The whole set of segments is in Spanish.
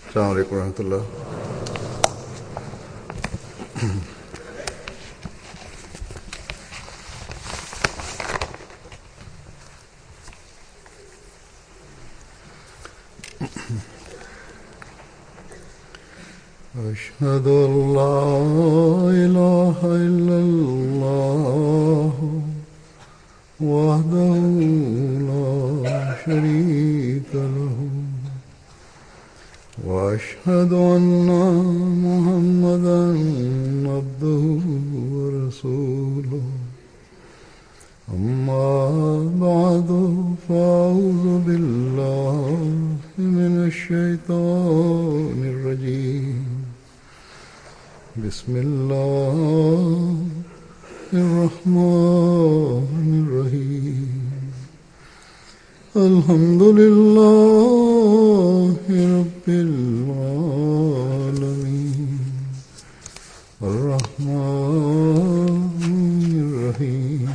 السلام عليكم ورحمة الله. أشهد أن لا إله إلا الله وحده لا شريك له وأشهد أن محمدا عبده ورسوله أما بعد فأعوذ بالله من الشيطان الرجيم بسم الله الرحمن الرحيم الحمد لله رب العالمين الرحمن الرحيم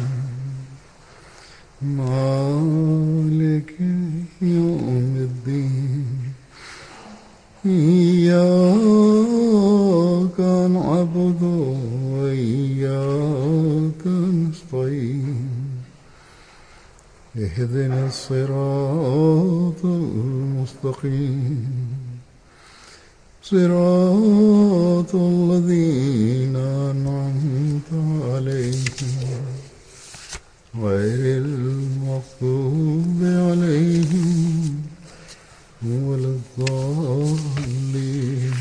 مالك يوم الدين إياك نعبد وإياك نستعين اهدنا الصراط المستقيم صراط الذين أنعمت عليهم غير المغضوب عليهم ولا الضالين.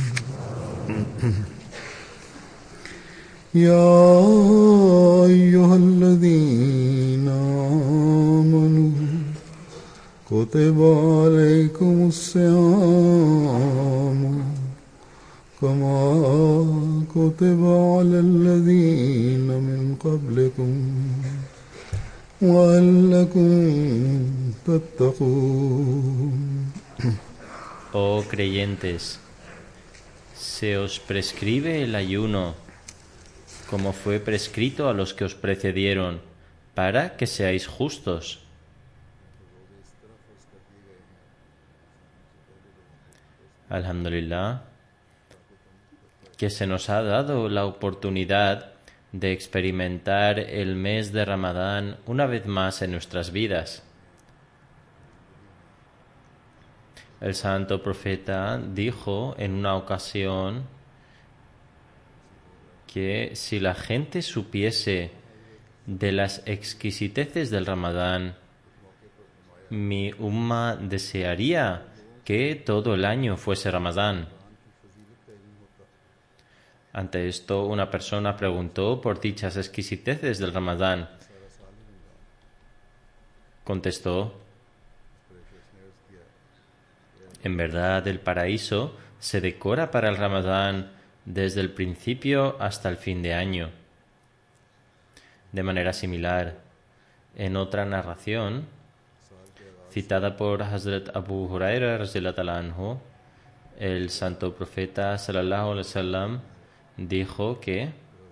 يا أيها الذين آمنوا كتب عليكم الصيام كما كتب على الذين من قبلكم وَلَعَلَّكُمْ تَتَّقُونَ. Oh creyentes, se os prescribe el ayuno como fue prescrito a los que os precedieron, para que seáis justos. Alhamdulillah, que se nos ha dado la oportunidad de experimentar el mes de Ramadán una vez más en nuestras vidas. El santo profeta dijo en una ocasión que si la gente supiese de las exquisiteces del Ramadán, mi umma desearía que todo el año fuese Ramadán. Ante esto, una persona preguntó por dichas exquisiteces del Ramadán. Contestó: en verdad, el paraíso se decora para el Ramadán desde el principio hasta el fin de año. De manera similar, en otra narración, citada por Hazrat Abu Huraira radhiyallahu anhu, el santo profeta sallallahu alaihi wasallam dijo que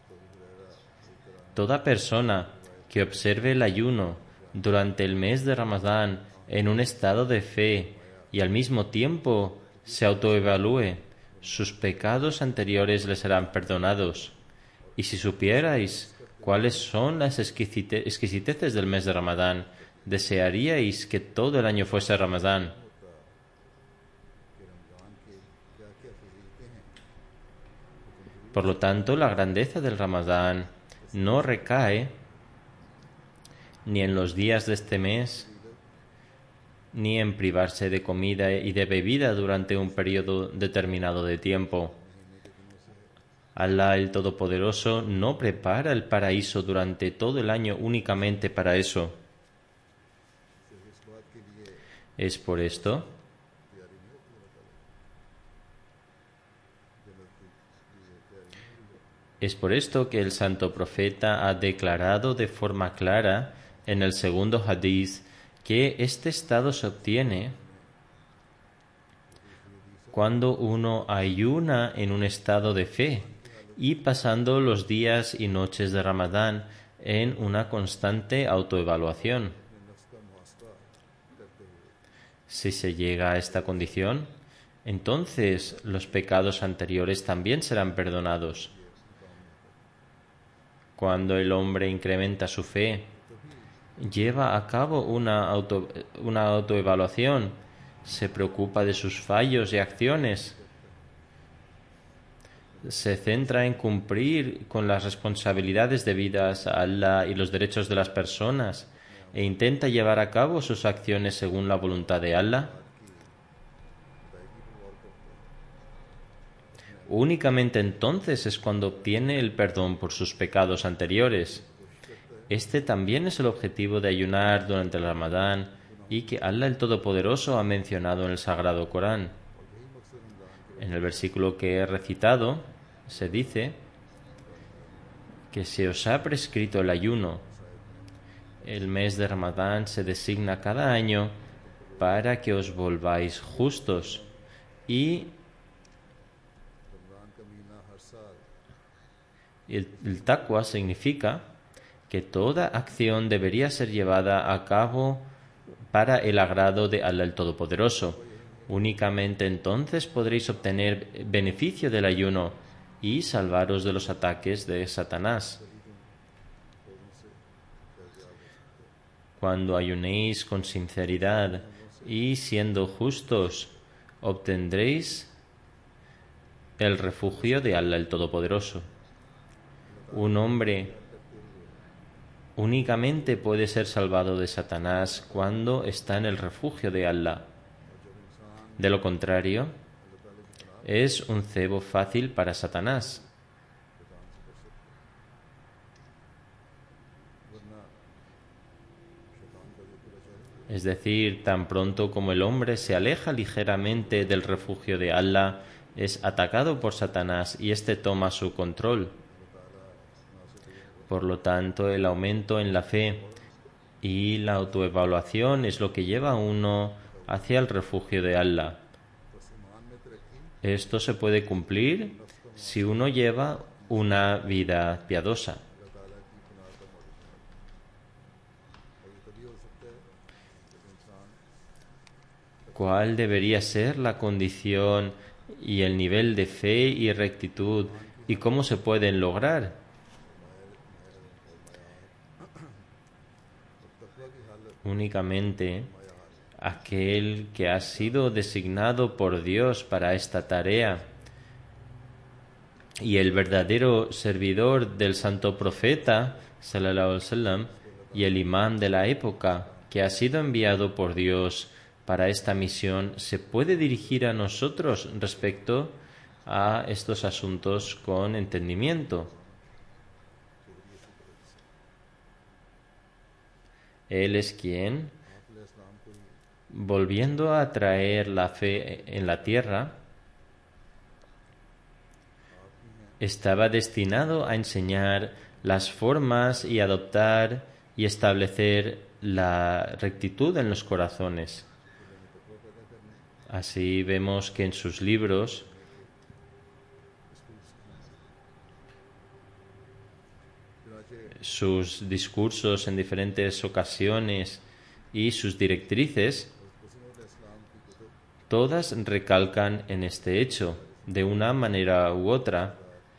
toda persona que observe el ayuno durante el mes de Ramadán en un estado de fe y al mismo tiempo se autoevalúe, sus pecados anteriores le serán perdonados. Y si supierais cuáles son las exquisiteces del mes de Ramadán, desearíais que todo el año fuese Ramadán. Por lo tanto, la grandeza del Ramadán no recae ni en los días de este mes, ni en privarse de comida y de bebida durante un periodo determinado de tiempo. Alá el Todopoderoso no prepara el paraíso durante todo el año únicamente para eso. Es por esto que el santo profeta ha declarado de forma clara en el segundo hadiz que este estado se obtiene cuando uno ayuna en un estado de fe y pasando los días y noches de Ramadán en una constante autoevaluación. Si se llega a esta condición, entonces los pecados anteriores también serán perdonados. Cuando el hombre incrementa su fe, lleva a cabo una autoevaluación, se preocupa de sus fallos y acciones, se centra en cumplir con las responsabilidades debidas a Allah y los derechos de las personas e intenta llevar a cabo sus acciones según la voluntad de Allah, únicamente entonces es cuando obtiene el perdón por sus pecados anteriores. Este también es el objetivo de ayunar durante el Ramadán y que Allah el Todopoderoso ha mencionado en el Sagrado Corán. En el versículo que he recitado se dice que se os ha prescrito el ayuno. El mes de Ramadán se designa cada año para que os volváis justos y el taqwa significa que toda acción debería ser llevada a cabo para el agrado de Allah el Todopoderoso. Únicamente entonces podréis obtener beneficio del ayuno y salvaros de los ataques de Satanás. Cuando ayunéis con sinceridad y siendo justos, obtendréis el refugio de Allah el Todopoderoso. Un hombre únicamente puede ser salvado de Satanás cuando está en el refugio de Allah. De lo contrario, es un cebo fácil para Satanás. Es decir, tan pronto como el hombre se aleja ligeramente del refugio de Allah, es atacado por Satanás y éste toma su control. Por lo tanto, el aumento en la fe y la autoevaluación es lo que lleva a uno hacia el refugio de Allah. Esto se puede cumplir si uno lleva una vida piadosa. ¿Cuál debería ser la condición y el nivel de fe y rectitud y cómo se pueden lograr? Únicamente aquel que ha sido designado por Dios para esta tarea y el verdadero servidor del santo profeta sallallahu alaihi wasallam y el imán de la época que ha sido enviado por Dios para esta misión se puede dirigir a nosotros respecto a estos asuntos con entendimiento. Él es quien, volviendo a traer la fe en la tierra, estaba destinado a enseñar las formas y adoptar y establecer la rectitud en los corazones. Así vemos que en sus libros sus discursos en diferentes ocasiones y sus directrices, todas recalcan en este hecho, de una manera u otra.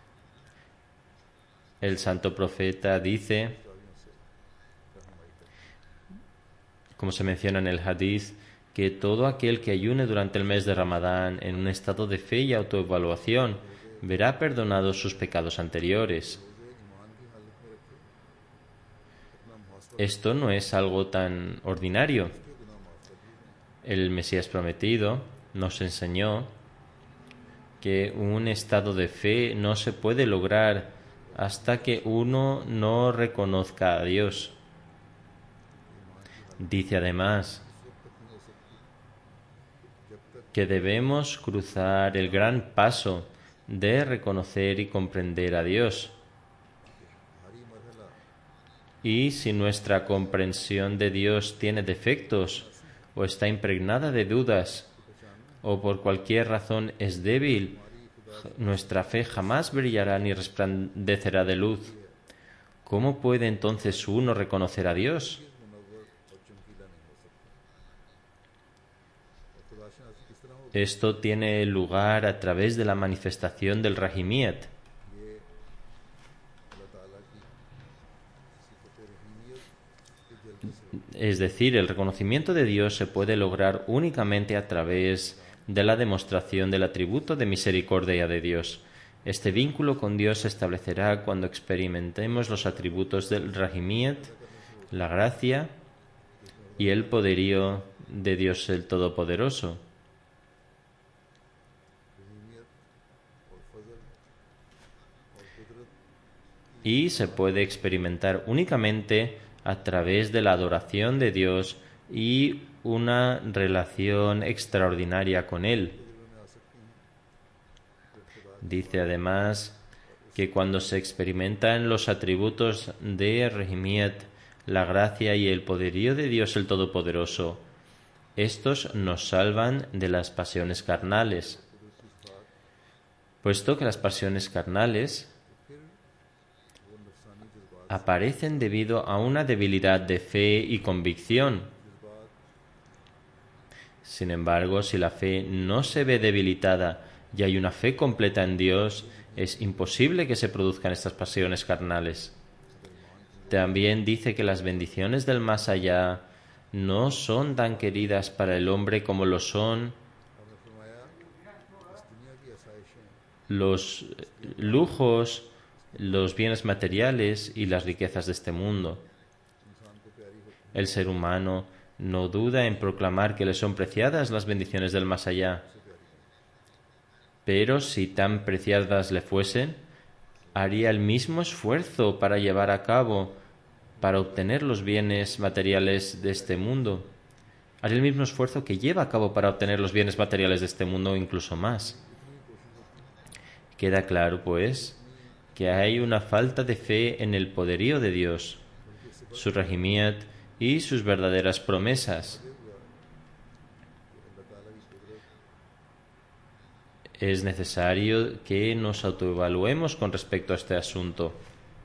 El santo profeta dice, como se menciona en el hadith, que todo aquel que ayune durante el mes de Ramadán en un estado de fe y autoevaluación verá perdonados sus pecados anteriores. Esto no es algo tan ordinario. El Mesías prometido nos enseñó que un estado de fe no se puede lograr hasta que uno no reconozca a Dios. Dice además que debemos cruzar el gran paso de reconocer y comprender a Dios. Y si nuestra comprensión de Dios tiene defectos o está impregnada de dudas o por cualquier razón es débil, nuestra fe jamás brillará ni resplandecerá de luz. ¿Cómo puede entonces uno reconocer a Dios? Esto tiene lugar a través de la manifestación del Rahimiyat. Es decir, el reconocimiento de Dios se puede lograr únicamente a través de la demostración del atributo de misericordia de Dios. Este vínculo con Dios se establecerá cuando experimentemos los atributos del Rahimiyat, la gracia y el poderío de Dios el Todopoderoso. Y se puede experimentar únicamente a través de la adoración de Dios y una relación extraordinaria con Él. Dice además que cuando se experimentan los atributos de Rahimiyat, la gracia y el poderío de Dios el Todopoderoso, estos nos salvan de las pasiones carnales, puesto que las pasiones carnales aparecen debido a una debilidad de fe y convicción. Sin embargo, si la fe no se ve debilitada y hay una fe completa en Dios, es imposible que se produzcan estas pasiones carnales. También dice que las bendiciones del más allá no son tan queridas para el hombre como lo son los lujos, los bienes materiales y las riquezas de este mundo. El ser humano no duda en proclamar que le son preciadas las bendiciones del más allá. Pero si tan preciadas le fuesen, haría el mismo esfuerzo para llevar a cabo, para obtener los bienes materiales de este mundo. Haría el mismo esfuerzo que lleva a cabo para obtener los bienes materiales de este mundo, incluso más. Queda claro, pues, que hay una falta de fe en el poderío de Dios, su Rahimiyat y sus verdaderas promesas. Es necesario que nos autoevaluemos con respecto a este asunto.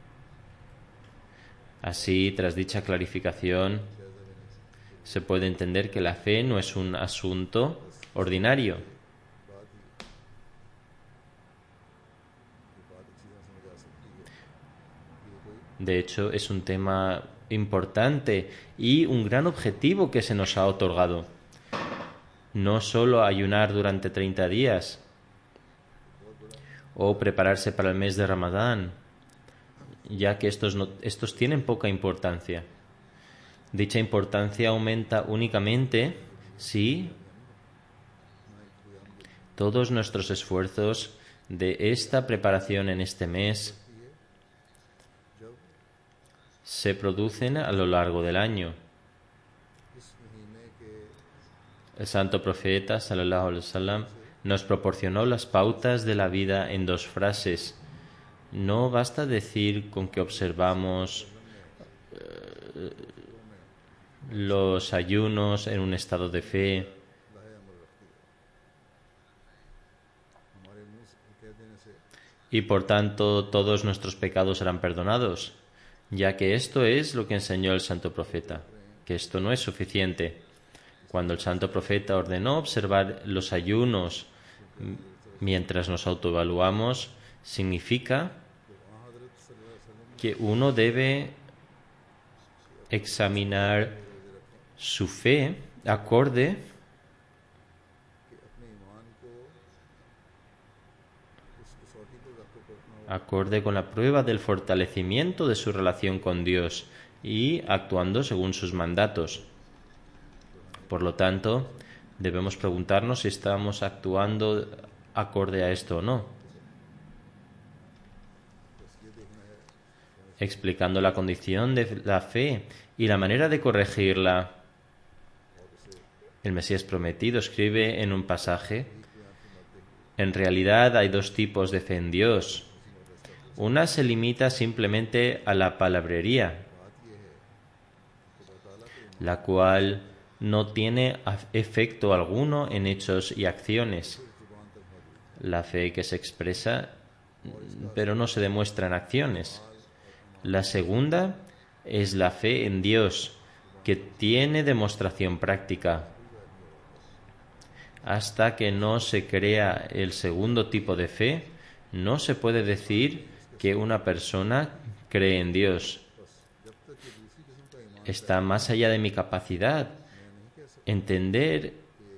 Así, tras dicha clarificación, se puede entender que la fe no es un asunto ordinario. De hecho, es un tema importante y un gran objetivo que se nos ha otorgado. No solo ayunar durante 30 días o prepararse para el mes de Ramadán, ya que estos tienen poca importancia. Dicha importancia aumenta únicamente si todos nuestros esfuerzos de esta preparación en este mes se producen a lo largo del año. El santo profeta sallallahu alaihi wasallam nos proporcionó las pautas de la vida en 2 frases. No basta decir con que observamos los ayunos en un estado de fe. Y por tanto todos nuestros pecados serán perdonados, ya que esto es lo que enseñó el santo profeta, que esto no es suficiente. Cuando el santo profeta ordenó observar los ayunos mientras nos autoevaluamos, significa que uno debe examinar su fe acorde con la prueba del fortalecimiento de su relación con Dios y actuando según sus mandatos. Por lo tanto, debemos preguntarnos si estamos actuando acorde a esto o no. Explicando la condición de la fe y la manera de corregirla, el Mesías prometido escribe en un pasaje: en realidad hay 2 tipos de fe en Dios. Una se limita simplemente a la palabrería, la cual no tiene efecto alguno en hechos y acciones. La fe que se expresa, pero no se demuestra en acciones. La segunda es la fe en Dios, que tiene demostración práctica. Hasta que no se crea el segundo tipo de fe, no se puede decir que una persona cree en Dios. Está más allá de mi capacidad entender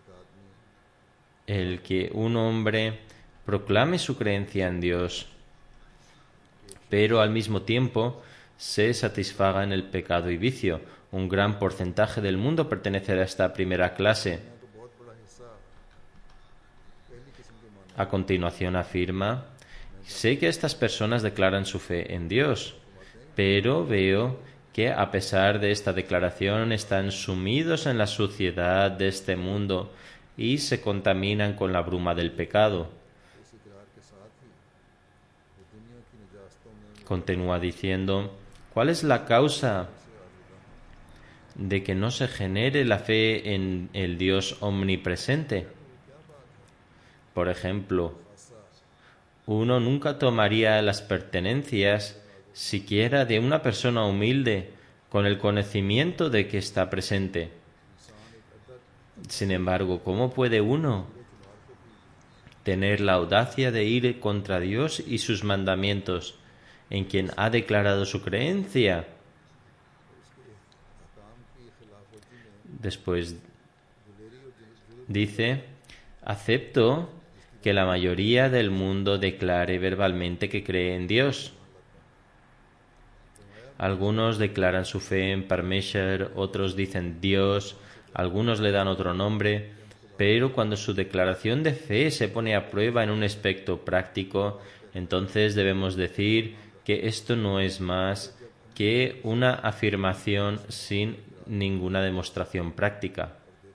el que un hombre proclame su creencia en Dios, pero al mismo tiempo se satisfaga en el pecado y vicio. Un gran porcentaje del mundo pertenece a esta primera clase. A continuación afirma: sé que estas personas declaran su fe en Dios, pero veo que a pesar de esta declaración están sumidos en la suciedad de este mundo y se contaminan con la bruma del pecado. Continúa diciendo: ¿cuál es la causa de que no se genere la fe en el Dios omnipresente? Por ejemplo, uno nunca tomaría las pertenencias siquiera de una persona humilde con el conocimiento de que está presente. Sin embargo, ¿cómo puede uno tener la audacia de ir contra Dios y sus mandamientos en quien ha declarado su creencia? Después dice: acepto que la mayoría del mundo declare verbalmente que cree en Dios. Algunos declaran su fe en Parmeshwar, otros dicen Dios, algunos le dan otro nombre, pero cuando su declaración de fe se pone a prueba en un aspecto práctico, entonces debemos decir que esto no es más que una afirmación sin ninguna demostración práctica.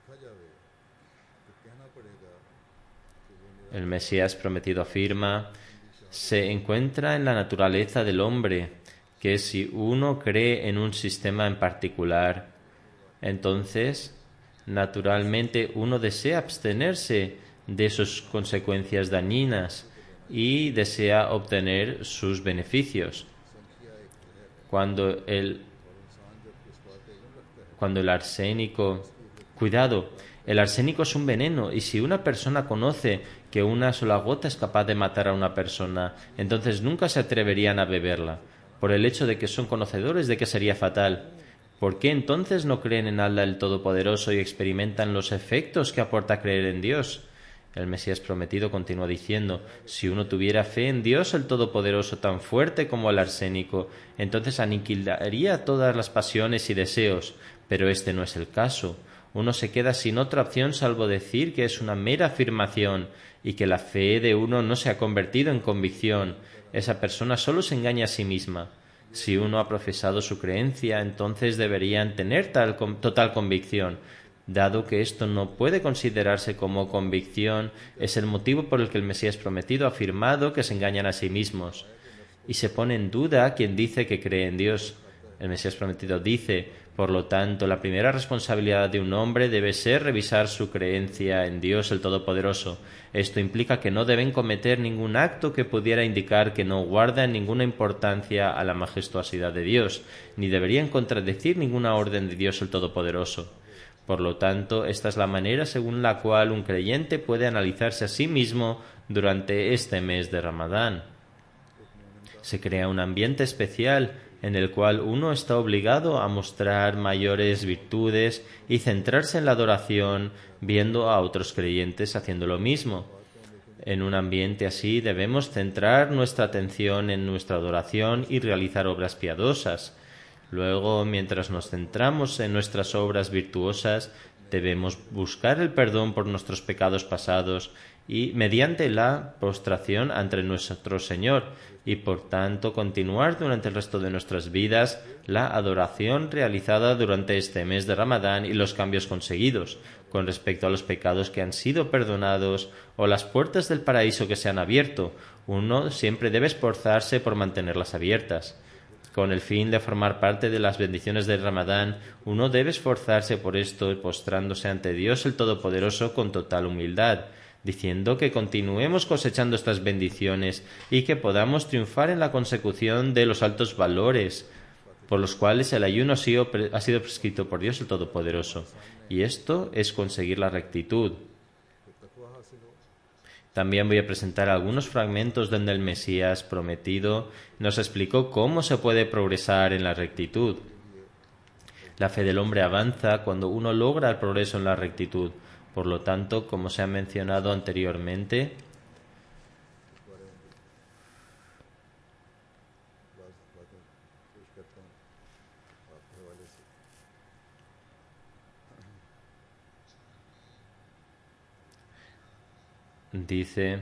El Mesías prometido afirma: se encuentra en la naturaleza del hombre que si uno cree en un sistema en particular, entonces naturalmente uno desea abstenerse de sus consecuencias dañinas y desea obtener sus beneficios. Cuando el arsénico... Cuidado, el arsénico es un veneno y si una persona conoce que una sola gota es capaz de matar a una persona, entonces nunca se atreverían a beberla, por el hecho de que son conocedores de que sería fatal. ¿Por qué entonces no creen en Allah el Todopoderoso y experimentan los efectos que aporta creer en Dios? El Mesías prometido continúa diciendo: si uno tuviera fe en Dios el Todopoderoso tan fuerte como el arsénico, entonces aniquilaría todas las pasiones y deseos, pero este no es el caso. Uno se queda sin otra opción salvo decir que es una mera afirmación y que la fe de uno no se ha convertido en convicción. Esa persona solo se engaña a sí misma. Si uno ha profesado su creencia, entonces deberían tener total convicción. Dado que esto no puede considerarse como convicción, es el motivo por el que el Mesías prometido ha afirmado que se engañan a sí mismos. Y se pone en duda quien dice que cree en Dios. El Mesías prometido dice: por lo tanto, la primera responsabilidad de un hombre debe ser revisar su creencia en Dios el Todopoderoso. Esto implica que no deben cometer ningún acto que pudiera indicar que no guardan ninguna importancia a la majestuosidad de Dios, ni deberían contradecir ninguna orden de Dios el Todopoderoso. Por lo tanto, esta es la manera según la cual un creyente puede analizarse a sí mismo durante este mes de Ramadán. Se crea un ambiente especial en el cual uno está obligado a mostrar mayores virtudes y centrarse en la adoración, viendo a otros creyentes haciendo lo mismo. En un ambiente así debemos centrar nuestra atención en nuestra adoración y realizar obras piadosas. Luego, mientras nos centramos en nuestras obras virtuosas, debemos buscar el perdón por nuestros pecados pasados y mediante la postración ante nuestro Señor y por tanto continuar durante el resto de nuestras vidas la adoración realizada durante este mes de Ramadán y los cambios conseguidos con respecto a los pecados que han sido perdonados o las puertas del paraíso que se han abierto. Uno siempre debe esforzarse por mantenerlas abiertas. Con el fin de formar parte de las bendiciones del Ramadán, uno debe esforzarse por esto postrándose ante Dios el Todopoderoso con total humildad, diciendo que continuemos cosechando estas bendiciones y que podamos triunfar en la consecución de los altos valores por los cuales el ayuno ha sido prescrito por Dios el Todopoderoso. Y esto es conseguir la rectitud. También voy a presentar algunos fragmentos donde el Mesías prometido nos explicó cómo se puede progresar en la rectitud. La fe del hombre avanza cuando uno logra el progreso en la rectitud. Por lo tanto, como se ha mencionado anteriormente, dice,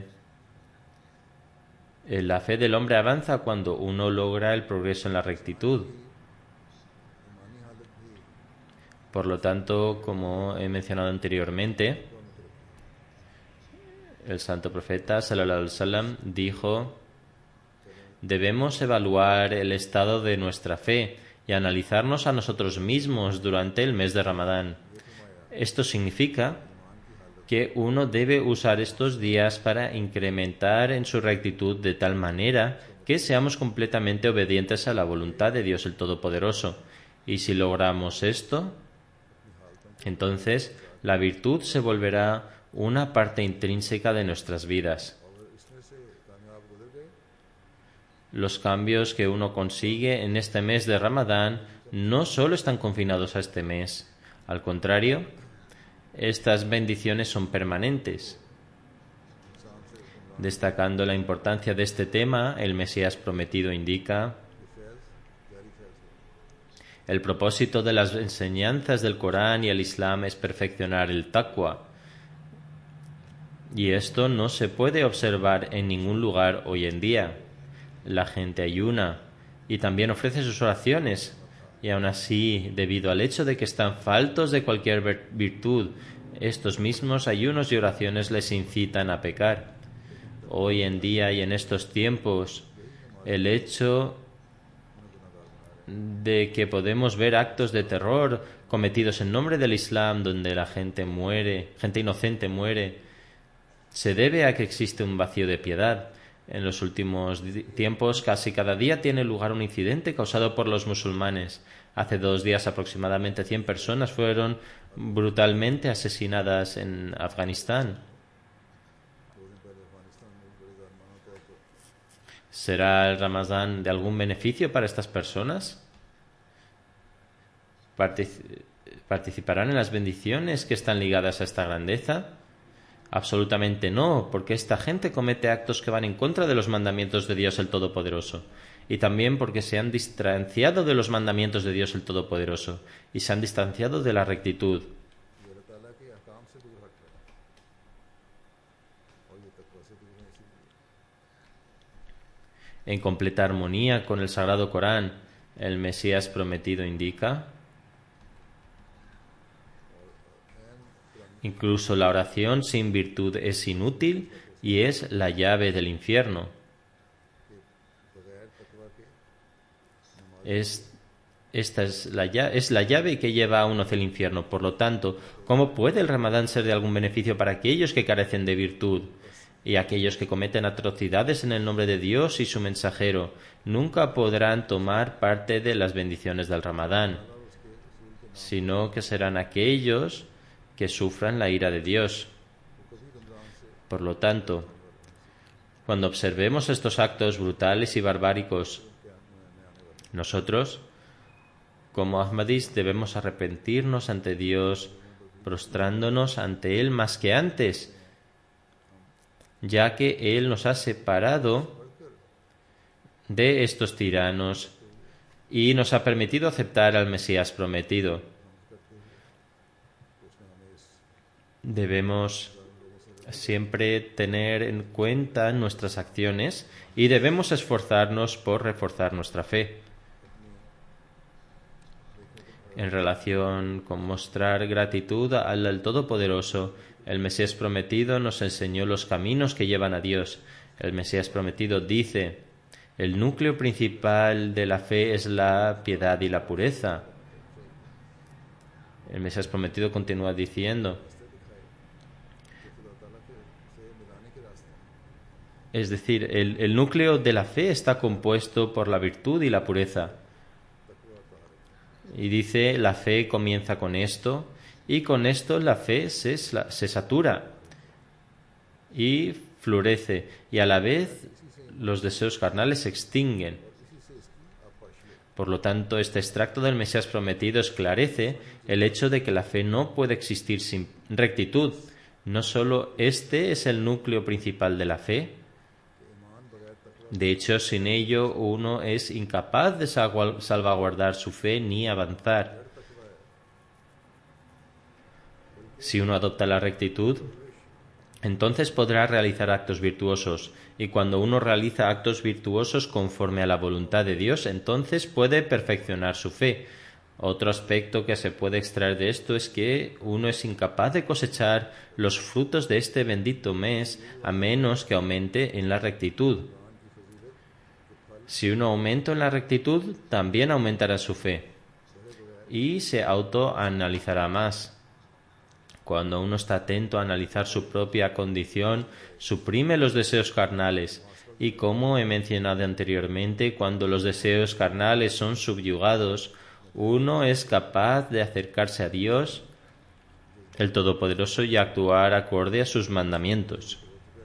la fe del hombre avanza cuando uno logra el progreso en la rectitud. Por lo tanto, como he mencionado anteriormente, el santo profeta sallallahu alaihi wasallam dijo: debemos evaluar el estado de nuestra fe y analizarnos a nosotros mismos durante el mes de Ramadán. Esto significa que uno debe usar estos días para incrementar en su rectitud de tal manera que seamos completamente obedientes a la voluntad de Dios el Todopoderoso. Y si logramos esto, entonces la virtud se volverá una parte intrínseca de nuestras vidas. Los cambios que uno consigue en este mes de Ramadán no solo están confinados a este mes. Al contrario, estas bendiciones son permanentes. Destacando la importancia de este tema, el Mesías prometido indica: el propósito de las enseñanzas del Corán y el Islam es perfeccionar el taqwa. Y esto no se puede observar en ningún lugar hoy en día. La gente ayuna y también ofrece sus oraciones, y aun así, debido al hecho de que están faltos de cualquier virtud, estos mismos ayunos y oraciones les incitan a pecar. Hoy en día y en estos tiempos, el hecho de que podemos ver actos de terror cometidos en nombre del Islam, donde la gente muere, gente inocente muere, se debe a que existe un vacío de piedad. En los últimos tiempos, casi cada día tiene lugar un incidente causado por los musulmanes. Hace 2 días aproximadamente 100 personas fueron brutalmente asesinadas en Afganistán. ¿Será el Ramadán de algún beneficio para estas personas? ¿Participarán en las bendiciones que están ligadas a esta grandeza? Absolutamente no, porque esta gente comete actos que van en contra de los mandamientos de Dios el Todopoderoso, y también porque se han distanciado de los mandamientos de Dios el Todopoderoso y se han distanciado de la rectitud. En completa armonía con el Sagrado Corán, el Mesías prometido indica: incluso la oración sin virtud es inútil y es la llave del infierno. Esta es la llave que lleva a uno hacia el infierno. Por lo tanto, ¿cómo puede el Ramadán ser de algún beneficio para aquellos que carecen de virtud? Y aquellos que cometen atrocidades en el nombre de Dios y su mensajero nunca podrán tomar parte de las bendiciones del Ramadán, sino que serán aquellos que sufran la ira de Dios. Por lo tanto, cuando observemos estos actos brutales y barbáricos, nosotros, como Ahmadis, debemos arrepentirnos ante Dios, prostrándonos ante Él más que antes, ya que Él nos ha separado de estos tiranos y nos ha permitido aceptar al Mesías prometido. Debemos siempre tener en cuenta nuestras acciones y debemos esforzarnos por reforzar nuestra fe. En relación con mostrar gratitud al Todopoderoso, el Mesías prometido nos enseñó los caminos que llevan a Dios. El Mesías prometido dice: el núcleo principal de la fe es la piedad y la pureza. El Mesías prometido continúa diciendo: es decir, el núcleo de la fe está compuesto por la virtud y la pureza. Y dice, la fe comienza con esto, y con esto la fe se satura y florece y a la vez los deseos carnales se extinguen. Por lo tanto, este extracto del Mesías prometido esclarece el hecho de que la fe no puede existir sin rectitud. No solo este es el núcleo principal de la fe. De hecho, sin ello uno es incapaz de salvaguardar su fe ni avanzar. Si uno adopta la rectitud, entonces podrá realizar actos virtuosos, y cuando uno realiza actos virtuosos conforme a la voluntad de Dios, entonces puede perfeccionar su fe. Otro aspecto que se puede extraer de esto es que uno es incapaz de cosechar los frutos de este bendito mes a menos que aumente en la rectitud. Si uno aumenta en la rectitud, también aumentará su fe y se autoanalizará más. Cuando uno está atento a analizar su propia condición, suprime los deseos carnales. Y como he mencionado anteriormente, cuando los deseos carnales son subyugados, uno es capaz de acercarse a Dios, el Todopoderoso, y actuar acorde a sus mandamientos.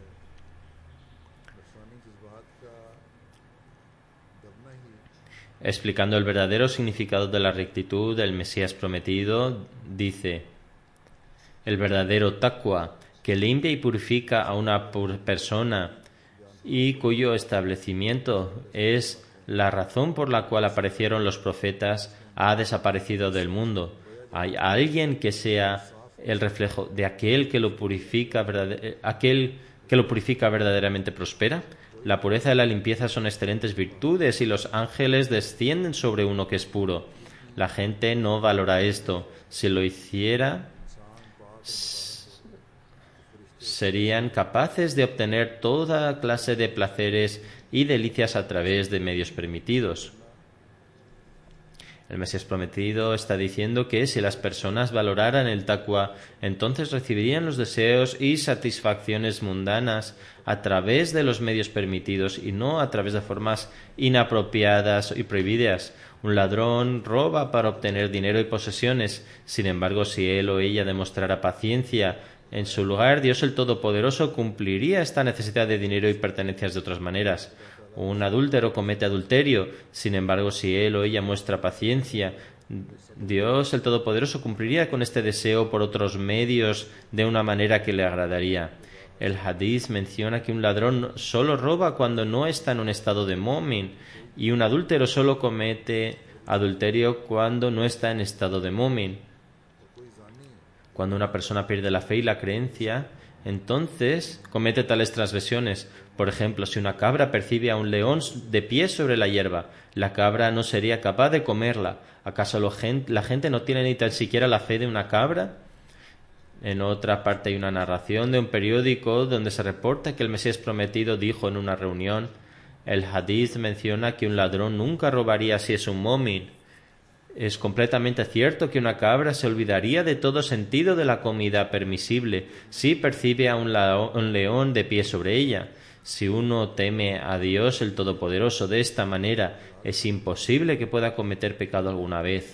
Explicando el verdadero significado de la rectitud, el Mesías prometido dice: el verdadero taqwa, que limpia y purifica a una persona y cuyo establecimiento es la razón por la cual aparecieron los profetas, ha desaparecido del mundo. ¿Hay alguien que sea el reflejo de aquel que lo purifica verdaderamente prospera? La pureza y la limpieza son excelentes virtudes y los ángeles descienden sobre uno que es puro. La gente no valora esto. Si lo hiciera, serían capaces de obtener toda clase de placeres y delicias a través de medios permitidos. El Mesías prometido está diciendo que si las personas valoraran el taqwa, entonces recibirían los deseos y satisfacciones mundanas a través de los medios permitidos y no a través de formas inapropiadas y prohibidas. Un ladrón roba para obtener dinero y posesiones. Sin embargo, si él o ella demostrara paciencia, en su lugar, Dios el Todopoderoso cumpliría esta necesidad de dinero y pertenencias de otras maneras. Un adúltero comete adulterio. Sin embargo, si él o ella muestra paciencia, Dios el Todopoderoso cumpliría con este deseo por otros medios de una manera que le agradaría. El hadith menciona que un ladrón solo roba cuando no está en un estado de mu'min y un adúltero solo comete adulterio cuando no está en estado de mu'min. Cuando una persona pierde la fe y la creencia, entonces comete tales transgresiones. Por ejemplo, si una cabra percibe a un león de pie sobre la hierba, la cabra no sería capaz de comerla. ¿Acaso la gente no tiene ni tan siquiera la fe de una cabra? En otra parte hay una narración de un periódico donde se reporta que el Mesías prometido dijo en una reunión: el hadith menciona que un ladrón nunca robaría si es un mu'min. Es completamente cierto que una cabra se olvidaría de todo sentido de la comida permisible si percibe a un león de pie sobre ella. Si uno teme a Dios el Todopoderoso de esta manera, es imposible que pueda cometer pecado alguna vez.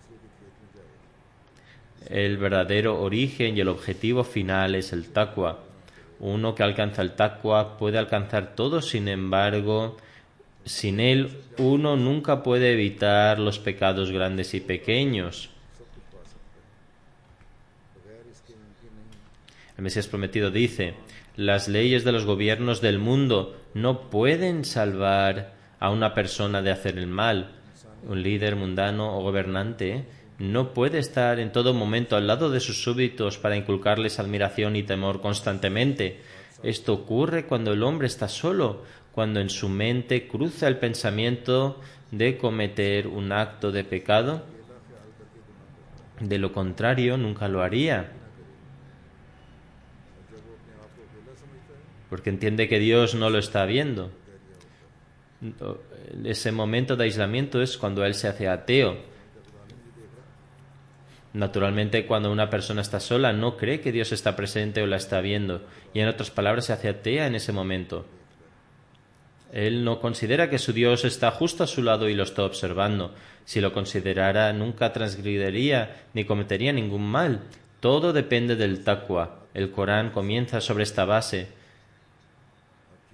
El verdadero origen y el objetivo final es el taqwa. Uno que alcanza el taqwa puede alcanzar todo, sin embargo, sin él uno nunca puede evitar los pecados grandes y pequeños. El Mesías prometido dice: las leyes de los gobiernos del mundo no pueden salvar a una persona de hacer el mal. Un líder mundano o gobernante no puede estar en todo momento al lado de sus súbditos para inculcarles admiración y temor constantemente. Esto ocurre cuando el hombre está solo, cuando en su mente cruza el pensamiento de cometer un acto de pecado. De lo contrario, nunca lo haría, porque entiende que Dios no lo está viendo. Ese momento de aislamiento es cuando él se hace ateo. Naturalmente, cuando una persona está sola, no cree que Dios está presente o la está viendo, y en otras palabras, se hace atea en ese momento. Él no considera que su Dios está justo a su lado y lo está observando. Si lo considerara, nunca transgrediría ni cometería ningún mal. Todo depende del taqwa. El Corán comienza sobre esta base.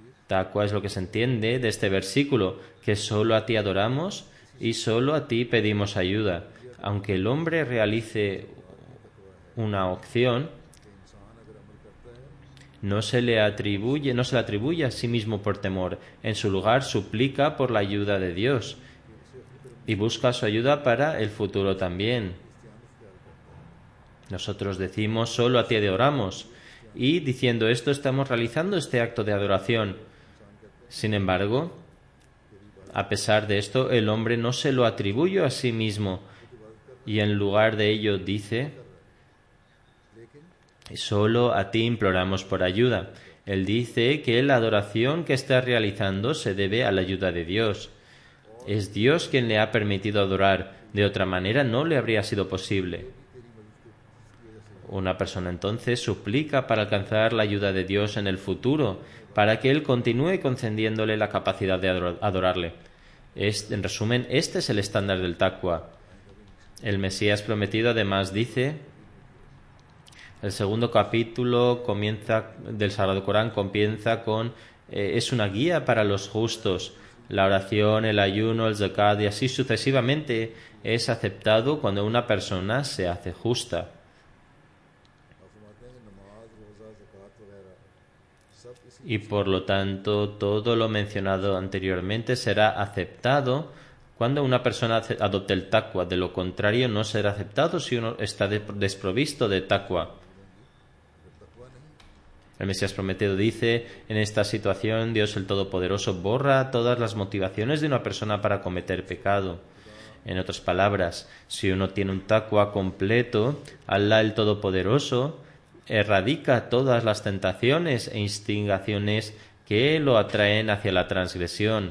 Taqwa es lo que se entiende de este versículo, que solo a ti adoramos y solo a ti pedimos ayuda. Aunque el hombre realice una acción, no se le atribuye a sí mismo por temor. En su lugar suplica por la ayuda de Dios y busca su ayuda para el futuro también. Nosotros decimos solo a ti adoramos y diciendo esto estamos realizando este acto de adoración. Sin embargo, a pesar de esto, el hombre no se lo atribuye a sí mismo y en lugar de ello dice: solo a ti imploramos por ayuda. Él dice que la adoración que está realizando se debe a la ayuda de Dios. Es Dios quien le ha permitido adorar, de otra manera no le habría sido posible. Una persona entonces suplica para alcanzar la ayuda de Dios en el futuro, para que Él continúe concediéndole la capacidad de adorarle. En resumen, este es el estándar del taqwa. El Mesías prometido además dice: el segundo capítulo del Sagrado Corán comienza con es una guía para los justos. La oración, el ayuno, el zakat y así sucesivamente es aceptado cuando una persona se hace justa. Y por lo tanto todo lo mencionado anteriormente será aceptado cuando una persona adopte el taqwa. De lo contrario no será aceptado si uno está desprovisto de taqwa. El Mesías prometido dice: en esta situación Dios el Todopoderoso borra todas las motivaciones de una persona para cometer pecado. En otras palabras, si uno tiene un taqwa completo, Allah el Todopoderoso erradica todas las tentaciones e instigaciones que lo atraen hacia la transgresión.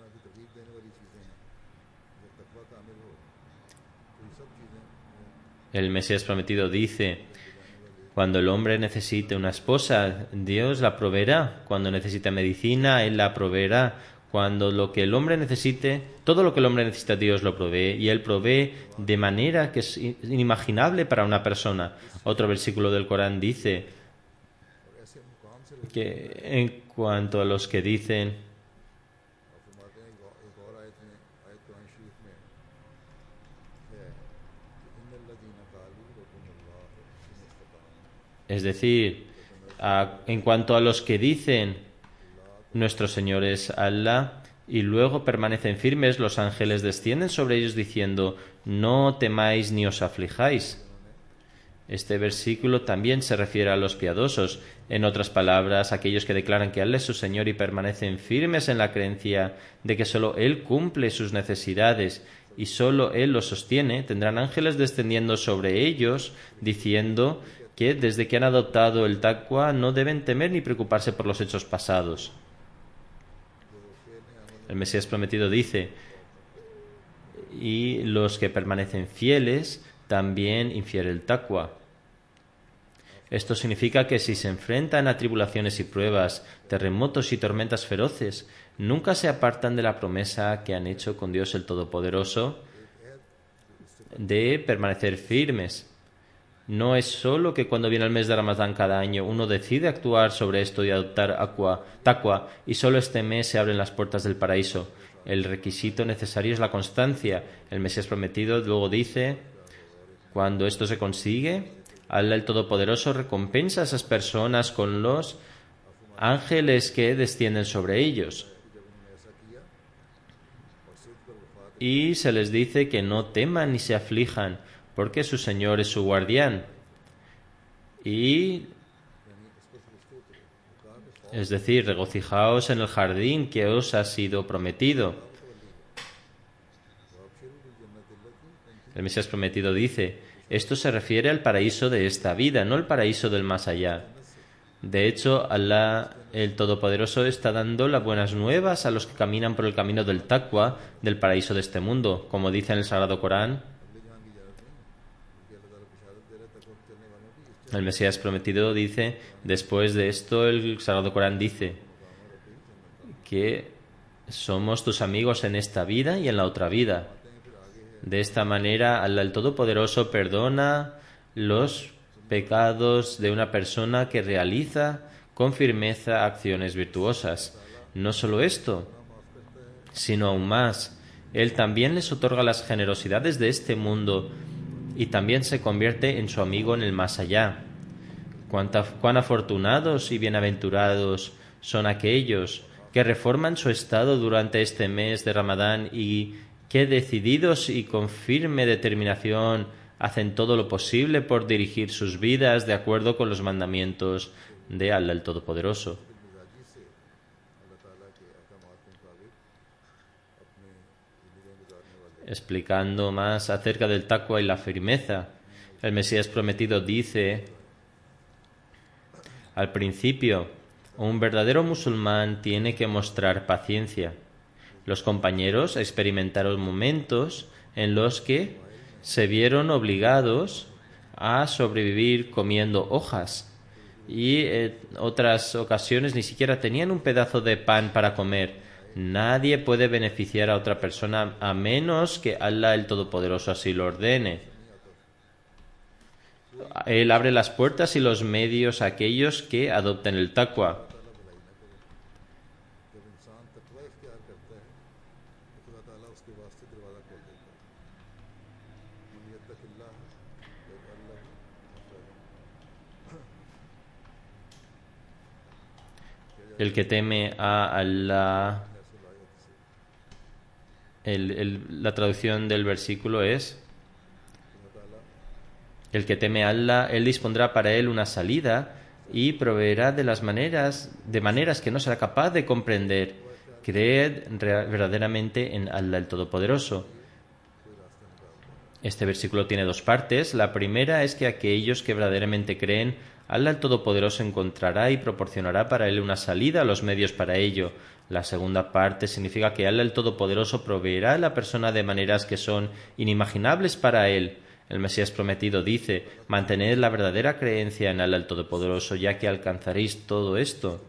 El Mesías prometido dice: cuando el hombre necesite una esposa, Dios la proveerá. Cuando necesite medicina, Él la proveerá. Cuando lo que el hombre necesite, todo lo que el hombre necesita, Dios lo provee, y Él provee de manera que es inimaginable para una persona. Otro versículo del Corán dice que en cuanto a los que dicen: es decir, en cuanto a los que dicen nuestro Señor es Allah y luego permanecen firmes, los ángeles descienden sobre ellos diciendo: no temáis ni os aflijáis. Este versículo también se refiere a los piadosos. En otras palabras, aquellos que declaran que Allah es su Señor y permanecen firmes en la creencia de que solo Él cumple sus necesidades y solo Él los sostiene, tendrán ángeles descendiendo sobre ellos diciendo que desde que han adoptado el taqwa no deben temer ni preocuparse por los hechos pasados. El Mesías prometido dice: y los que permanecen fieles también infiere el taqwa. Esto significa que si se enfrentan a tribulaciones y pruebas, terremotos y tormentas feroces, nunca se apartan de la promesa que han hecho con Dios el Todopoderoso de permanecer firmes. No es solo que cuando viene el mes de Ramadán cada año uno decide actuar sobre esto y adoptar taqwa y solo este mes se abren las puertas del paraíso. El requisito necesario es la constancia. El Mesías prometido luego dice: cuando esto se consigue, Allah el Todopoderoso recompensa a esas personas con los ángeles que descienden sobre ellos. Y se les dice que no teman ni se aflijan, porque su Señor es su guardián. Y es decir, regocijaos en el jardín que os ha sido prometido. El Mesías prometido dice: esto se refiere al paraíso de esta vida, no al paraíso del más allá. De hecho, Allah el Todopoderoso está dando las buenas nuevas a los que caminan por el camino del taqwa del paraíso de este mundo, como dice en el Sagrado Corán. El Mesías prometido dice, después de esto, el Sagrado Corán dice que somos tus amigos en esta vida y en la otra vida. De esta manera, Allah el Todopoderoso perdona los pecados de una persona que realiza con firmeza acciones virtuosas. No solo esto, sino aún más, Él también les otorga las generosidades de este mundo y también se convierte en su amigo en el más allá. Cuán afortunados y bienaventurados son aquellos que reforman su estado durante este mes de Ramadán y que decididos y con firme determinación hacen todo lo posible por dirigir sus vidas de acuerdo con los mandamientos de Allah el Todopoderoso. Explicando más acerca del taqwa y la firmeza, el Mesías prometido dice: al principio, un verdadero musulmán tiene que mostrar paciencia. Los compañeros experimentaron momentos en los que se vieron obligados a sobrevivir comiendo hojas y en otras ocasiones ni siquiera tenían un pedazo de pan para comer. Nadie puede beneficiar a otra persona a menos que Allah el Todopoderoso así lo ordene. Él abre las puertas y los medios a aquellos que adopten el taqwa. El que teme a Allah. La traducción del versículo es: el que teme a Allah, Él dispondrá para él una salida y proveerá de maneras que no será capaz de comprender. Creed verdaderamente en Allah el Todopoderoso. Este versículo tiene dos partes. La primera es que aquellos que verdaderamente creen, Allah el Todopoderoso encontrará y proporcionará para él una salida, los medios para ello. La segunda parte significa que Allah el Todopoderoso proveerá a la persona de maneras que son inimaginables para él. El Mesías prometido dice: mantened la verdadera creencia en Allah el Todopoderoso, ya que alcanzaréis todo de esto.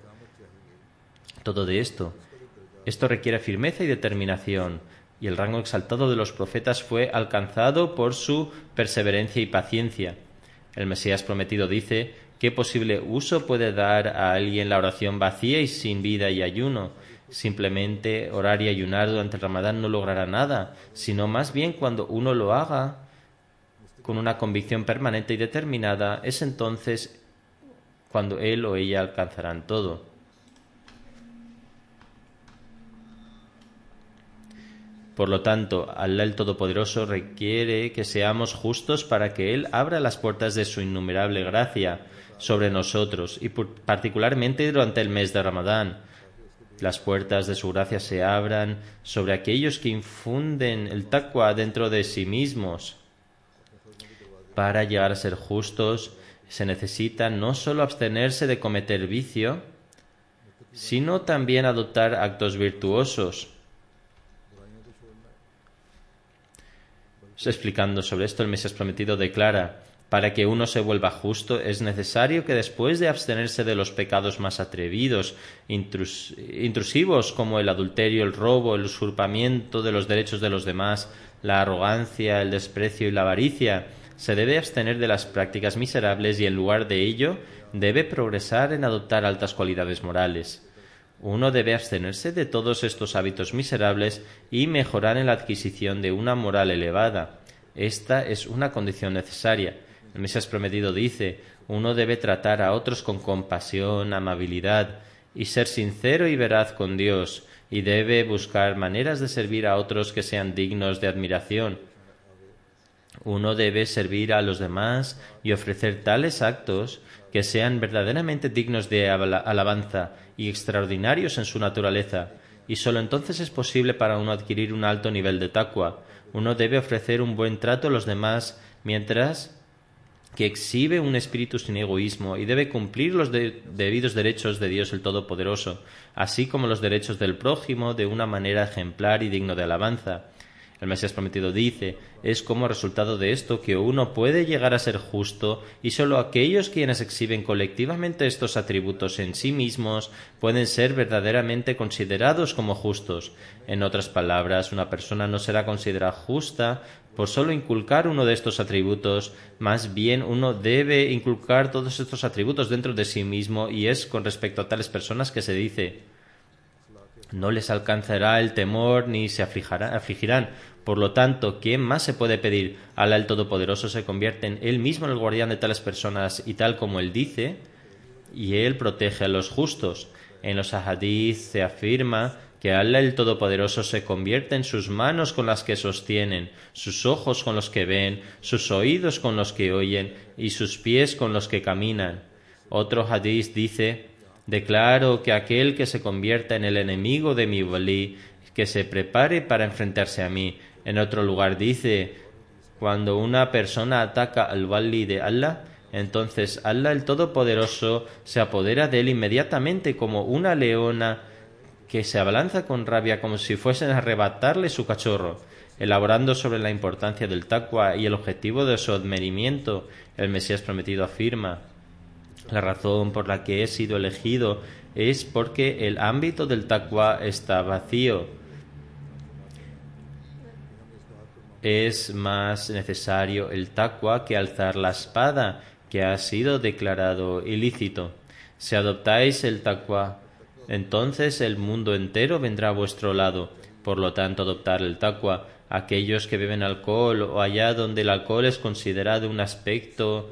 Esto requiere firmeza y determinación, y el rango exaltado de los profetas fue alcanzado por su perseverancia y paciencia. El Mesías prometido dice: ¿qué posible uso puede dar a alguien la oración vacía y sin vida y ayuno? Simplemente orar y ayunar durante el Ramadán no logrará nada, sino más bien cuando uno lo haga con una convicción permanente y determinada, es entonces cuando él o ella alcanzarán todo. Por lo tanto, Allah el Todopoderoso requiere que seamos justos para que Él abra las puertas de su innumerable gracia sobre nosotros y particularmente durante el mes de Ramadán. Las puertas de su gracia se abran sobre aquellos que infunden el taqwa dentro de sí mismos. Para llegar a ser justos se necesita no solo abstenerse de cometer vicio, sino también adoptar actos virtuosos. Explicando sobre esto, el Mesías prometido declara: para que uno se vuelva justo es necesario que después de abstenerse de los pecados más atrevidos, intrusivos como el adulterio, el robo, el usurpamiento de los derechos de los demás, la arrogancia, el desprecio y la avaricia, se debe abstener de las prácticas miserables y en lugar de ello debe progresar en adoptar altas cualidades morales. Uno debe abstenerse de todos estos hábitos miserables y mejorar en la adquisición de una moral elevada. Esta es una condición necesaria. El Mesías prometido dice: uno debe tratar a otros con compasión, amabilidad y ser sincero y veraz con Dios, y debe buscar maneras de servir a otros que sean dignos de admiración. Uno debe servir a los demás y ofrecer tales actos que sean verdaderamente dignos de alabanza y extraordinarios en su naturaleza, y sólo entonces es posible para uno adquirir un alto nivel de taqwa. Uno debe ofrecer un buen trato a los demás mientras que exhibe un espíritu sin egoísmo y debe cumplir los debidos derechos de Dios el Todopoderoso, así como los derechos del prójimo de una manera ejemplar y digno de alabanza. El Mesías prometido dice: es como resultado de esto que uno puede llegar a ser justo y solo aquellos quienes exhiben colectivamente estos atributos en sí mismos pueden ser verdaderamente considerados como justos. En otras palabras, una persona no será considerada justa por solo inculcar uno de estos atributos, más bien uno debe inculcar todos estos atributos dentro de sí mismo, y es con respecto a tales personas que se dice: No les alcanzará el temor ni se afligirán. Por lo tanto, ¿qué más se puede pedir? Alá el Todopoderoso se convierte en Él mismo en el guardián de tales personas y tal como Él dice, y Él protege a los justos. En los ahadith se afirma que Alá el Todopoderoso se convierte en sus manos con las que sostienen, sus ojos con los que ven, sus oídos con los que oyen y sus pies con los que caminan. Otro hadith dice: declaro que aquel que se convierta en el enemigo de mi walí, que se prepare para enfrentarse a mí. En otro lugar dice: cuando una persona ataca al wali de Allah, entonces Allah el Todopoderoso se apodera de él inmediatamente como una leona que se abalanza con rabia como si fuesen a arrebatarle su cachorro. Elaborando sobre la importancia del taqwa y el objetivo de su advenimiento, el Mesías prometido afirma: la razón por la que he sido elegido es porque el ámbito del taqwa está vacío. Es más necesario el taqwa que alzar la espada, que ha sido declarado ilícito. Si adoptáis el taqwa, entonces el mundo entero vendrá a vuestro lado. Por lo tanto, adoptar el taqwa. Aquellos que beben alcohol o allá donde el alcohol es considerado un aspecto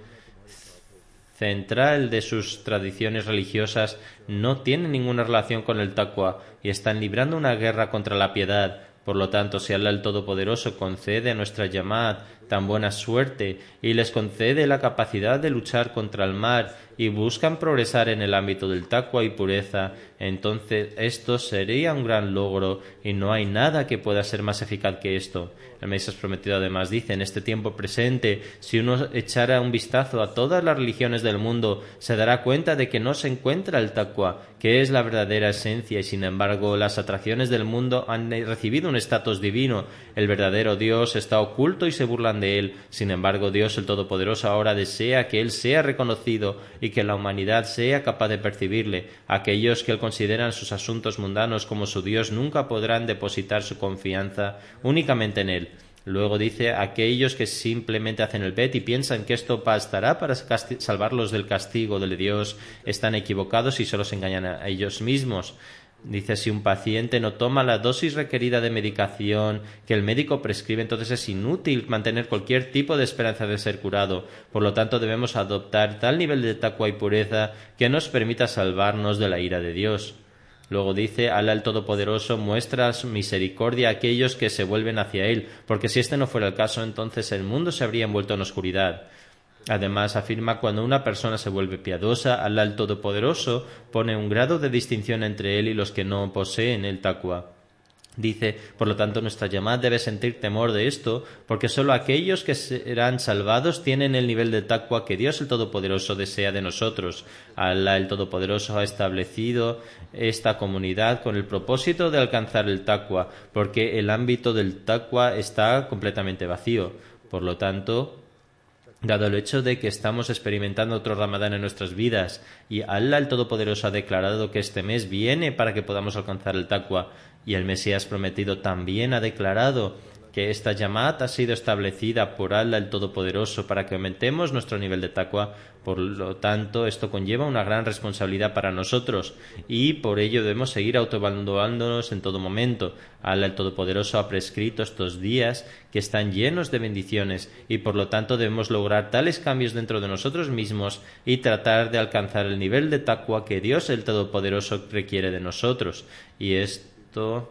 central de sus tradiciones religiosas no tienen ninguna relación con el taqwa y están librando una guerra contra la piedad. Por lo tanto, si Allah el Todopoderoso concede a nuestra Yamad tan buena suerte y les concede la capacidad de luchar contra el mal y buscan progresar en el ámbito del taqwa y pureza, entonces esto sería un gran logro y no hay nada que pueda ser más eficaz que esto. El Mesías prometido además dice: en este tiempo presente, si uno echara un vistazo a todas las religiones del mundo, se dará cuenta de que no se encuentra el taqwa, que es la verdadera esencia, y sin embargo las atracciones del mundo han recibido un estatus divino. El verdadero Dios está oculto y se burlan de él. Sin embargo, Dios el Todopoderoso ahora desea que él sea reconocido y que la humanidad sea capaz de percibirle. Aquellos que él consideran sus asuntos mundanos como su Dios nunca podrán depositar su confianza únicamente en él. Luego dice: aquellos que simplemente hacen el bet y piensan que esto bastará para salvarlos del castigo de Dios están equivocados y solo se engañan a ellos mismos. Dice: si un paciente no toma la dosis requerida de medicación que el médico prescribe, entonces es inútil mantener cualquier tipo de esperanza de ser curado. Por lo tanto, debemos adoptar tal nivel de taqwa y pureza que nos permita salvarnos de la ira de Dios. Luego dice: Alá el Todopoderoso muestra su misericordia a aquellos que se vuelven hacia Él, porque si este no fuera el caso, entonces el mundo se habría envuelto en oscuridad. Además, afirma: cuando una persona se vuelve piadosa, Alá el Todopoderoso pone un grado de distinción entre él y los que no poseen el taqwa. Dice: por lo tanto, nuestra llamada debe sentir temor de esto, porque sólo aquellos que serán salvados tienen el nivel de taqwa que Dios el Todopoderoso desea de nosotros. Alá el Todopoderoso ha establecido esta comunidad con el propósito de alcanzar el taqwa, porque el ámbito del taqwa está completamente vacío. Por lo tanto, dado el hecho de que estamos experimentando otro Ramadán en nuestras vidas y Allah el Todopoderoso ha declarado que este mes viene para que podamos alcanzar el taqwa, y el Mesías prometido también ha declarado que esta Yamat ha sido establecida por Allah el Todopoderoso para que aumentemos nuestro nivel de taqwa. Por lo tanto, esto conlleva una gran responsabilidad para nosotros y por ello debemos seguir autoevaluándonos en todo momento. Allah el Todopoderoso ha prescrito estos días que están llenos de bendiciones y por lo tanto debemos lograr tales cambios dentro de nosotros mismos y tratar de alcanzar el nivel de taqwa que Dios el Todopoderoso requiere de nosotros. Y esto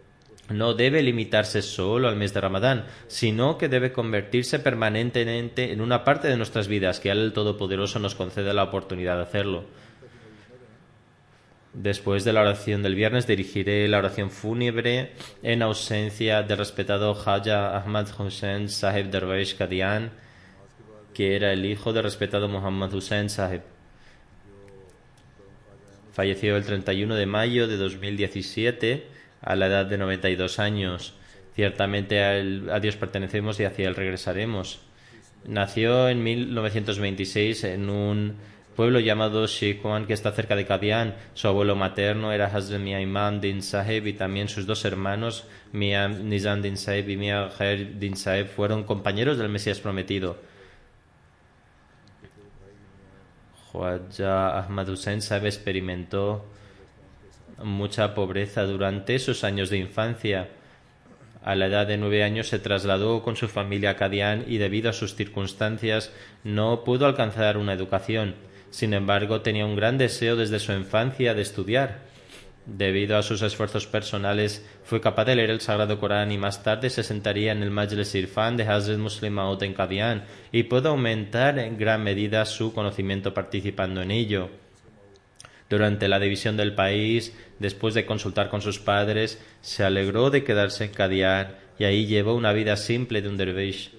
no debe limitarse solo al mes de Ramadán, sino que debe convertirse permanentemente en una parte de nuestras vidas, que Allah el Todopoderoso nos conceda la oportunidad de hacerlo. Después de la oración del viernes dirigiré la oración fúnebre en ausencia del respetado Khaja Ahmad Hussain Sahib Darwish Qadian, que era el hijo del respetado Muhammad Hussain Sahib. Falleció el 31 de mayo de 2017 a la edad de 92 años. Ciertamente a Dios pertenecemos y hacia Él regresaremos. Nació en 1926 en un pueblo llamado Shikwan, que está cerca de Qadian. Su abuelo materno era Hazrat Mia Imam Din Sahib y también sus dos hermanos, Mia Nizam Din Sahib y Mia Khair Din Sahib, fueron compañeros del Mesías prometido. Khwaja Ahmad Hussain Sahib experimentó mucha pobreza durante sus años de infancia. A la edad de 9 años se trasladó con su familia a Qadian y debido a sus circunstancias no pudo alcanzar una educación. Sin embargo, tenía un gran deseo desde su infancia de estudiar. Debido a sus esfuerzos personales, fue capaz de leer el Sagrado Corán y más tarde se sentaría en el Majlis Irfan de Hazrat Muslim Maud en Qadian y pudo aumentar en gran medida su conocimiento participando en ello. Durante la división del país, después de consultar con sus padres, se alegró de quedarse en Qadian y ahí llevó una vida simple de un dervish.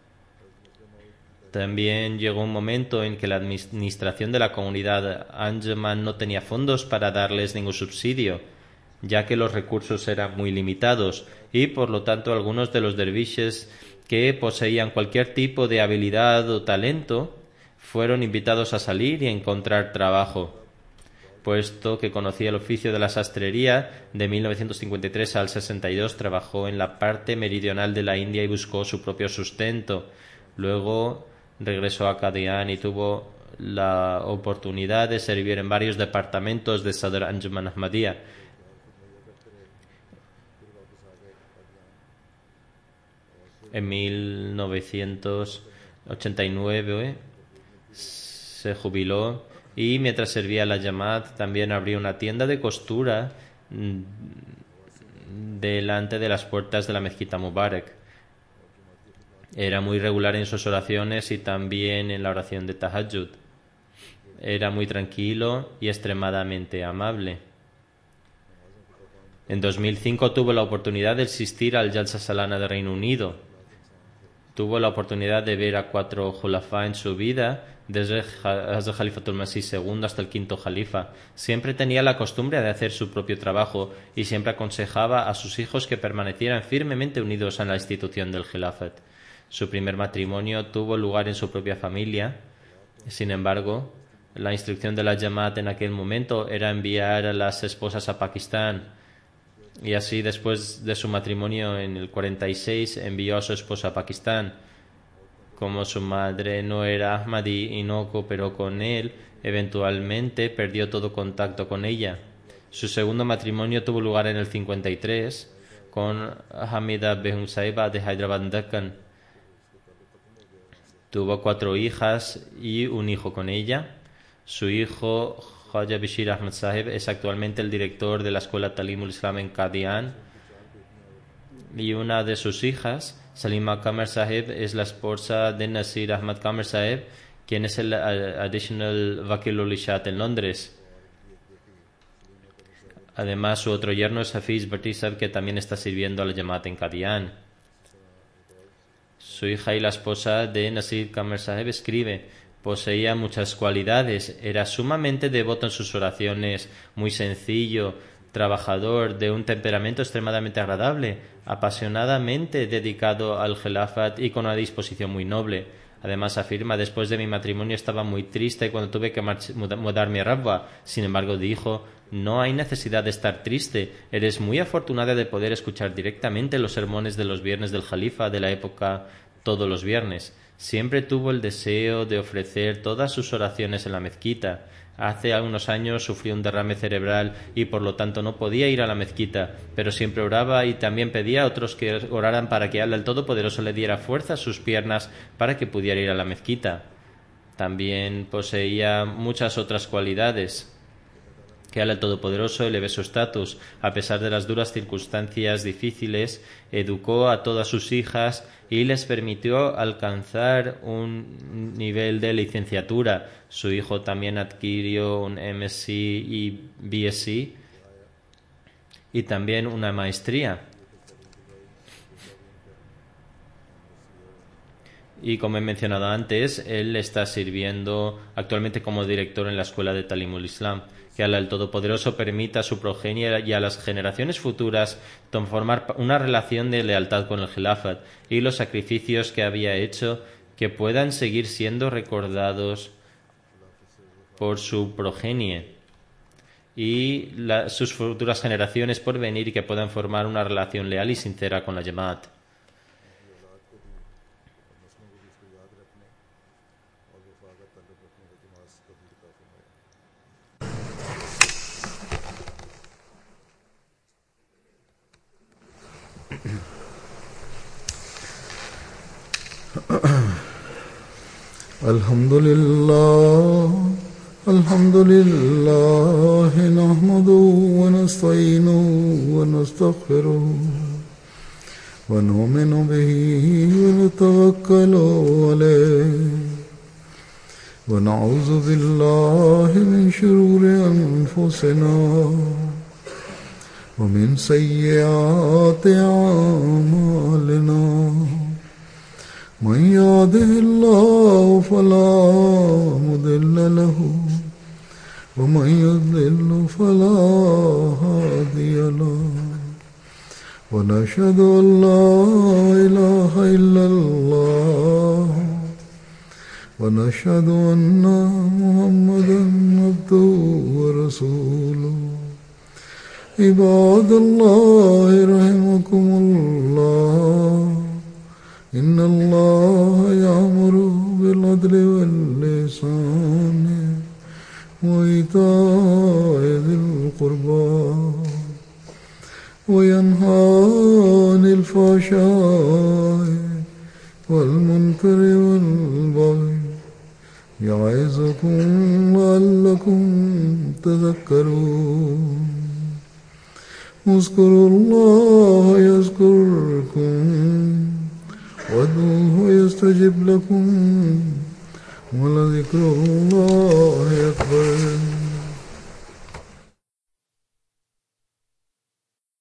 También llegó un momento en que la administración de la comunidad Anjuman no tenía fondos para darles ningún subsidio, ya que los recursos eran muy limitados y por lo tanto algunos de los dervishes que poseían cualquier tipo de habilidad o talento fueron invitados a salir y a encontrar trabajo. Puesto que conocía el oficio de la sastrería, de 1953 al 62 trabajó en la parte meridional de la India y buscó su propio sustento. Luego regresó a Qadian y tuvo la oportunidad de servir en varios departamentos de Sadr Anjuman Ahmadiyya. En 1989 se jubiló y mientras servía a la Jamaat también abrió una tienda de costura delante de las puertas de la mezquita Mubarak. Era muy regular en sus oraciones y también en la oración de Tahajjud. Era muy tranquilo y extremadamente amable. En 2005 tuvo la oportunidad de asistir al Jalsa Salana de Reino Unido. Tuvo la oportunidad de ver a 4 Khulafa en su vida, desde Hazrat Khalifatul Masih II hasta el 5º Khalifa. Siempre tenía la costumbre de hacer su propio trabajo y siempre aconsejaba a sus hijos que permanecieran firmemente unidos a la institución del Khilafat. Su primer matrimonio tuvo lugar en su propia familia. Sin embargo, la instrucción de la Jamaat en aquel momento era enviar a las esposas a Pakistán. Y así, después de su matrimonio en el 46, envió a su esposa a Pakistán. Como su madre no era Ahmadi y no cooperó con él, eventualmente perdió todo contacto con ella. Su segundo matrimonio tuvo lugar en el 53 con Hamida Behum Saiba de Hyderabad, Deccan. Tuvo 4 hijas y un hijo con ella. Su hijo Khwaja Bashir Ahmad Sahib es actualmente el director de la escuela Talimul Islam en Qadian y una de sus hijas, Salima Kamer Sahib, es la esposa de Nasir Ahmad Kamer Sahib, quien es el Additional Vakilul Ishat en Londres. Además, su otro yerno es Hafiz Bhatti Sahib, que también está sirviendo a la Jamaat en Qadian. Su hija y la esposa de Nasir Kamer Sahib escribe: poseía muchas cualidades, era sumamente devoto en sus oraciones, muy sencillo, trabajador, de un temperamento extremadamente agradable, apasionadamente dedicado al Khilafat y con una disposición muy noble. Además afirma: después de mi matrimonio estaba muy triste cuando tuve que mudarme a Rabwa. Sin embargo dijo: no hay necesidad de estar triste, eres muy afortunada de poder escuchar directamente los sermones de los viernes del Jalifa de la época todos los viernes. Siempre tuvo el deseo de ofrecer todas sus oraciones en la mezquita. Hace algunos años sufrió un derrame cerebral y por lo tanto no podía ir a la mezquita, pero siempre oraba y también pedía a otros que oraran para que Allah el Todopoderoso le diera fuerza a sus piernas para que pudiera ir a la mezquita. También poseía muchas otras cualidades. Que Allah el Todopoderoso eleve su estatus. A pesar de las duras circunstancias difíciles, educó a todas sus hijas y les permitió alcanzar un nivel de licenciatura. Su hijo también adquirió un MSc y BSc y también una maestría. Y como he mencionado antes, él está sirviendo actualmente como director en la escuela de Talimul Islam. Que Allah el Todopoderoso permita a su progenie y a las generaciones futuras formar una relación de lealtad con el Khilafat y los sacrificios que había hecho, que puedan seguir siendo recordados por su progenie y sus futuras generaciones por venir, y que puedan formar una relación leal y sincera con la Jamaat. الحمد لله نحمده ونستعينه ونستغفره ونؤمن به ونتوكل عليه ونعوذ بالله من شرور أنفسنا ومن سيئات أعمالنا من يهده الله فلا مضل له ومن يضلل فلا هادي له ونشهد أن لا إله إلا الله ونشهد أن محمدا عبده ورسوله عباد الله رحمكم الله إن الله يأمر بالعدل والإحسان وإيتاء ذي القربى وينهى عن الفحشاء والمنكر والبغي يعظكم لعلكم تذكرون اذكروا الله يذكركم وادعوه يستجب لكم ولذكر الله أكبر